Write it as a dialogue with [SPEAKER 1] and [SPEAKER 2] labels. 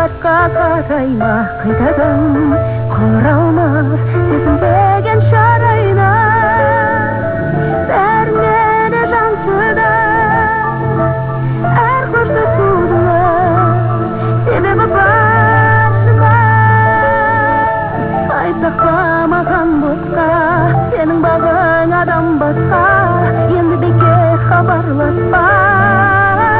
[SPEAKER 1] Шартқа қарайма қайтадан құра алмас сезімдеген шарайна бәріне де жан шыда әр қоштасудың себебі бар шынар айтпақ па маған босқа сенің бағың адам басқа енді бекер хабарласқа